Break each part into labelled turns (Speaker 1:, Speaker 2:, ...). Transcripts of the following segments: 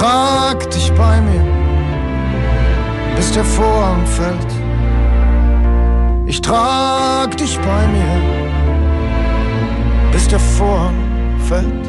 Speaker 1: trag dich bei mir, bis der Vorhang fällt. Ich trag dich bei mir, bis der Vorhang fällt.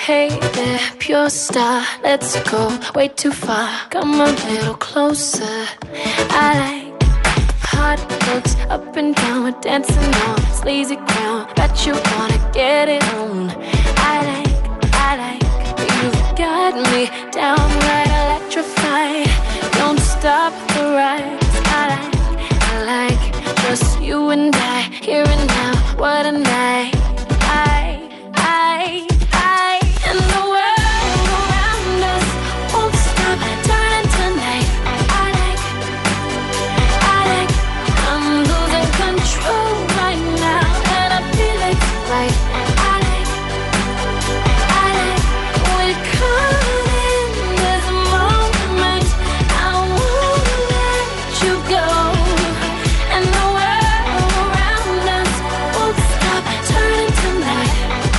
Speaker 2: Hey there, pure star, let's go way too far. Come a little closer. I like hot looks up and down, we're dancing on sleazy ground. Bet you wanna get it on. I like, you've got me downright electrified. Don't stop the ride. I like, just you and I, here and now, what a night. And the world around us won't stop turning tonight. I like, I'm losing control right now, and I feel it's right. I like, we're caught in this moment. I won't let you go. And the world around us won't stop turning tonight.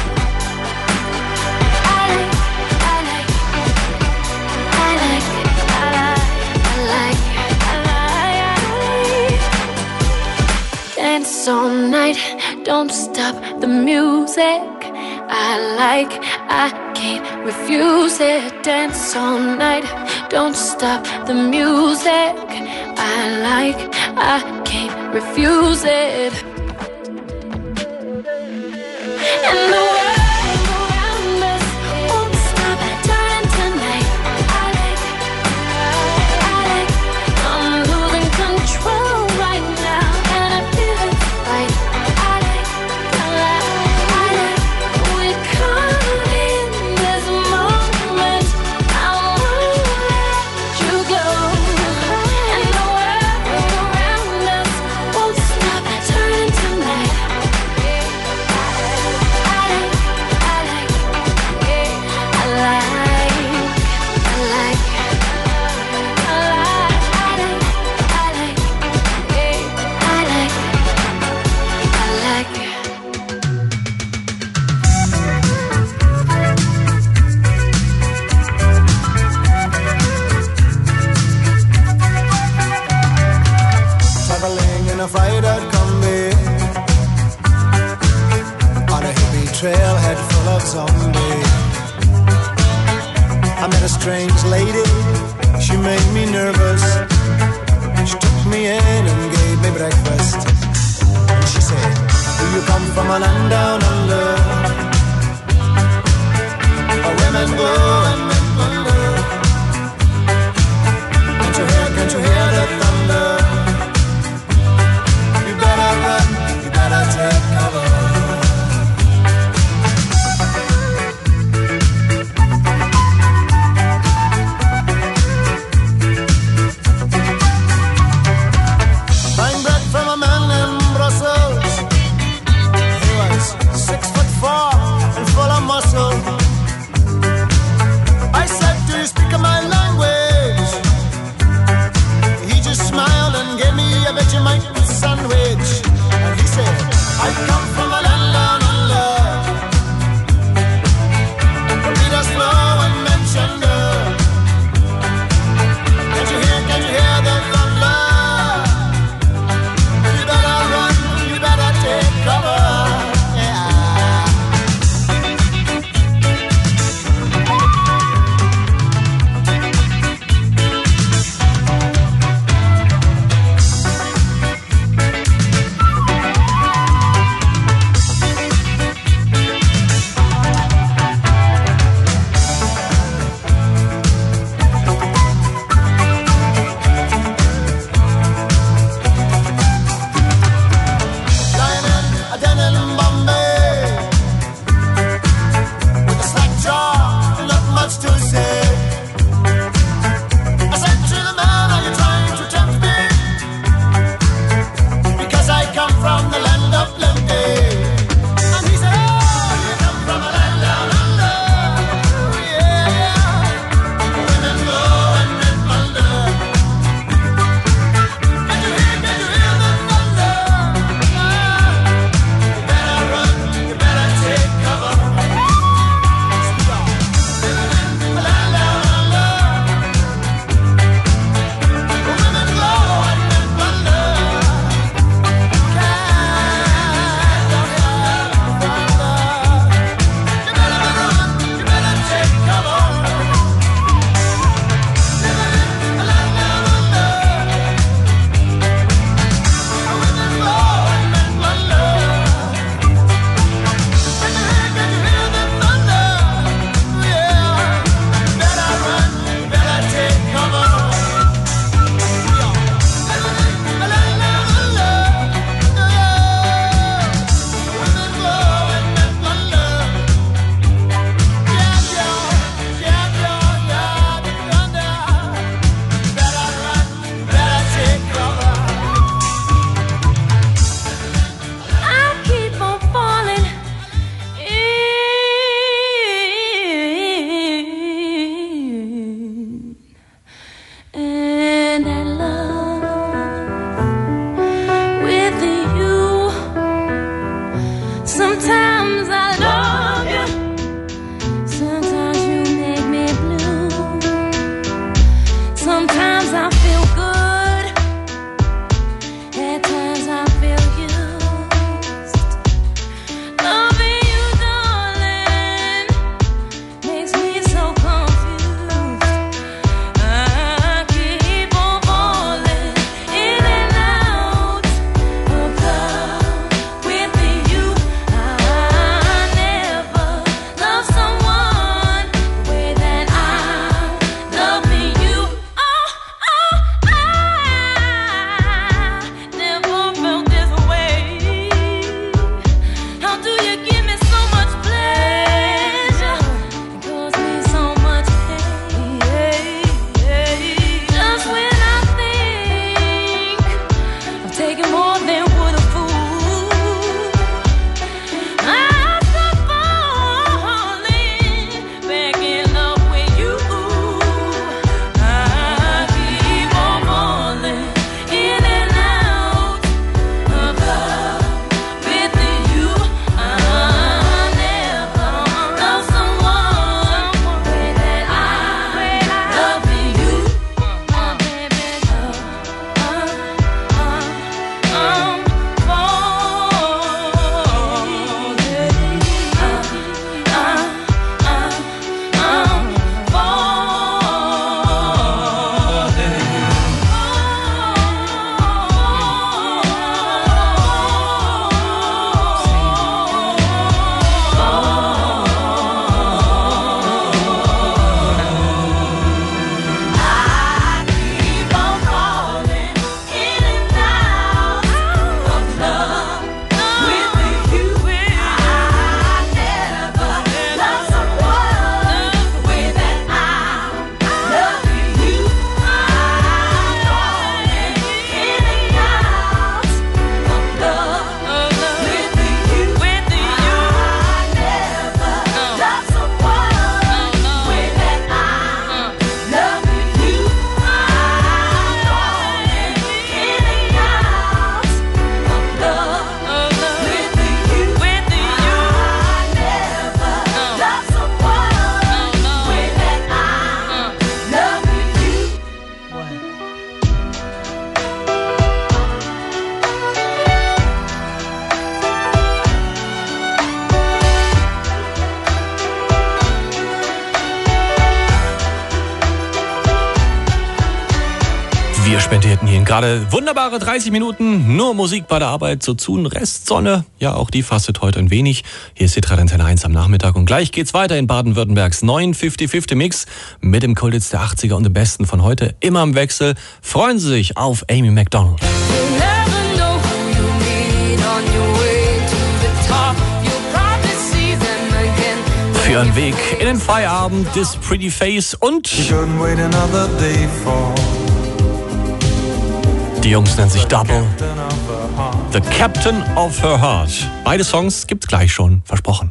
Speaker 2: Dance all night, don't stop the music. I can't refuse it. Dance all night, don't stop the music. I can't refuse it. And the world around us won't stop turning tonight. I like, I'm losing control right now, and I feel it's right. I like, we're caught in this moment. I won't let you go. And the world around us won't stop turning tonight.
Speaker 1: Traveling in a freighter combi on a hippie trailhead full of zombies. I met a strange lady, she made me nervous. She took me in and gave me breakfast. And she said, do you come from a land down under, where women go and men wonder? Can't you hear the thunder? You better run, you better take cover. Buying bread from a man in Brussels. He was 6 foot
Speaker 3: Wir spendierten hier gerade wunderbare 30 Minuten, nur Musik bei der Arbeit, so zu, Restsonne. Ja, auch die fastet heute ein wenig. Hier ist Hitradio Antenne 1 am Nachmittag und gleich geht's weiter in Baden-Württembergs neuen 50-50 Mix mit dem Coldhits der 80er und dem Besten von heute, immer im Wechsel. Freuen Sie sich auf Amy Macdonald. Für einen Weg in den Feierabend, This Pretty Face und die Jungs nennen sich Double, The Captain of Her Heart. Beide Songs gibt's gleich schon, versprochen.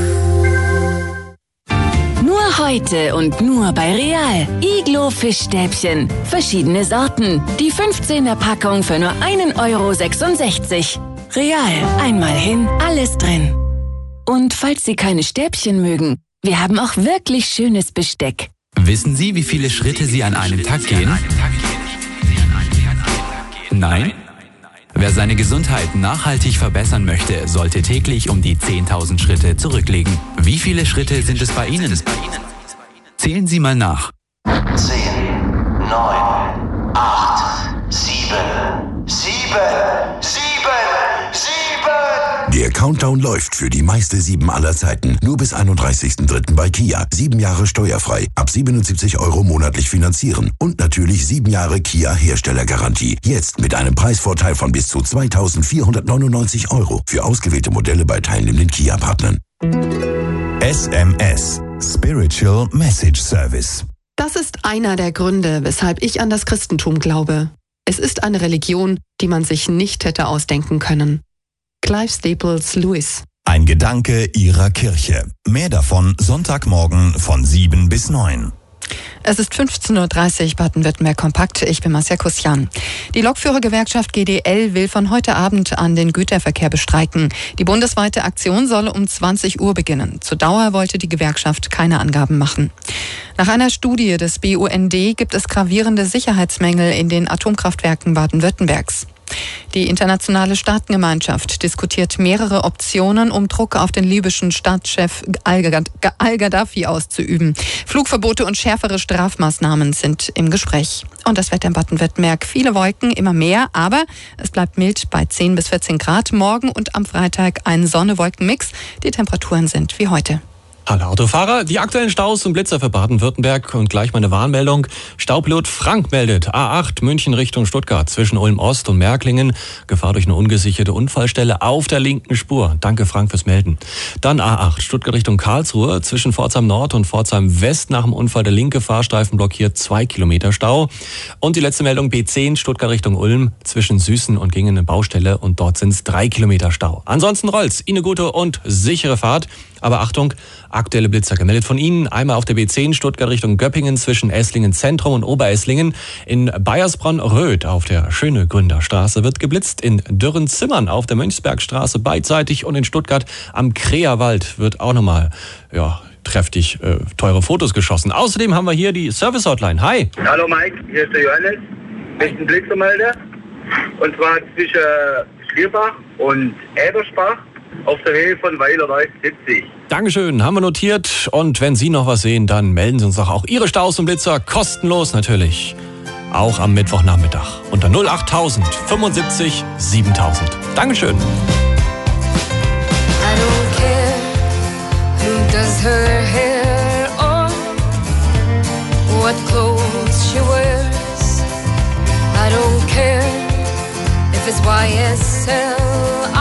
Speaker 4: Nur heute und nur bei Real. Iglo Fischstäbchen. Verschiedene Sorten. Die 15er Packung für nur 1,66 €. Real. Einmal hin, alles drin. Und falls Sie keine Stäbchen mögen, wir haben auch wirklich schönes Besteck.
Speaker 5: Wissen Sie, wie viele Schritte Sie an einem Tag gehen? Nein? Wer seine Gesundheit nachhaltig verbessern möchte, sollte täglich um die 10.000 Schritte zurücklegen. Wie viele Schritte sind es bei Ihnen? Zählen Sie mal nach.
Speaker 6: 10, 9, 8, 7, 7, 7.
Speaker 7: Der Countdown läuft für die meiste 7 aller Zeiten. Nur bis 31.03. bei Kia. 7 Jahre steuerfrei. Ab 77 € monatlich finanzieren. Und natürlich 7 Jahre Kia Herstellergarantie. Jetzt mit einem Preisvorteil von bis zu 2.499 € für ausgewählte Modelle bei teilnehmenden Kia-Partnern.
Speaker 8: SMS. Spiritual Message Service.
Speaker 9: Das ist einer der Gründe, weshalb ich an das Christentum glaube. Es ist eine Religion, die man sich nicht hätte ausdenken können. Clive Staples Lewis.
Speaker 8: Ein Gedanke Ihrer Kirche. Mehr davon Sonntagmorgen von 7 bis 9.
Speaker 9: Es ist 15:30 Uhr, Baden-Württemberg Kompakt. Ich bin Marcia Kussian. Die Lokführergewerkschaft GDL will von heute Abend an den Güterverkehr bestreiken. Die bundesweite Aktion soll um 20 Uhr beginnen. Zur Dauer wollte die Gewerkschaft keine Angaben machen. Nach einer Studie des BUND gibt es gravierende Sicherheitsmängel in den Atomkraftwerken Baden-Württembergs. Die internationale Staatengemeinschaft diskutiert mehrere Optionen, um Druck auf den libyschen Staatschef al-Gaddafi auszuüben. Flugverbote und schärfere Strafmaßnahmen sind im Gespräch. Und das Wetter in Baden-Württemberg. Viele Wolken, immer mehr, aber es bleibt mild bei 10 bis 14 Grad. Morgen und am Freitag ein Sonne-Wolken-Mix. Die Temperaturen sind wie heute.
Speaker 3: Alle Autofahrer, die aktuellen Staus und Blitzer für Baden-Württemberg und gleich mal eine Warnmeldung. Staupilot Frank meldet, A8 München Richtung Stuttgart zwischen Ulm-Ost und Märklingen. Gefahr durch eine ungesicherte Unfallstelle auf der linken Spur. Danke Frank fürs Melden. Dann A8 Stuttgart Richtung Karlsruhe zwischen Pforzheim Nord und Pforzheim West nach dem Unfall der linke Fahrstreifen blockiert, 2 Kilometer Stau. Und die letzte Meldung B10 Stuttgart Richtung Ulm zwischen Süßen und Gingen eine Baustelle und dort sind es 3 Kilometer Stau. Ansonsten rollt's. Ihnen eine gute und sichere Fahrt. Aber Achtung, aktuelle Blitzer gemeldet von Ihnen. Einmal auf der B10 Stuttgart Richtung Göppingen zwischen Esslingen Zentrum und Oberesslingen. In Bayersbronn-Röth auf der Schönegründerstraße wird geblitzt. In Dürrenzimmern auf der Mönchsbergstraße beidseitig und in Stuttgart am Kreerwald wird auch nochmal, kräftig teure Fotos geschossen. Außerdem haben wir hier die Service-Hotline. Hi.
Speaker 10: Hallo Mike, hier ist der Johannes. Ich bin Blitzermelder. Und zwar zwischen Schlierbach und Ebersbach. Auf der Höhe von Weiler 70.
Speaker 3: Dankeschön, haben wir notiert. Und wenn Sie noch was sehen, dann melden Sie uns doch auch Ihre Staus und Blitzer. Kostenlos natürlich. Auch am Mittwochnachmittag. Unter 08000 75 7000. Dankeschön.
Speaker 2: I don't care who does her hair or what clothes she wears. I don't care if it's YSL.